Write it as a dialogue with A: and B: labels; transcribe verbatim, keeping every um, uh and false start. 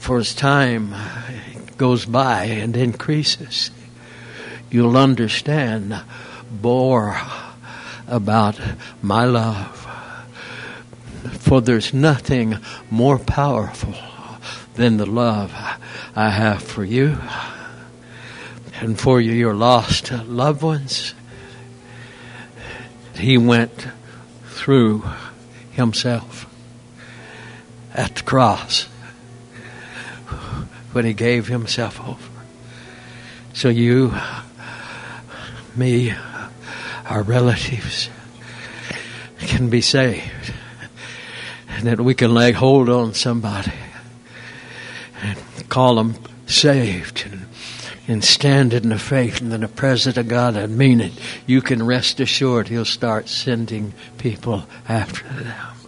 A: for as time goes by and increases, you'll understand more about my love. For there's nothing more powerful than the love I have for you and for your lost loved ones. He went through himself at the cross when he gave himself over. So you, me, our relatives can be saved. And that we can lay hold on somebody and call them saved and, and stand in the faith and in the presence of God and mean it. You can rest assured he'll start sending people after them.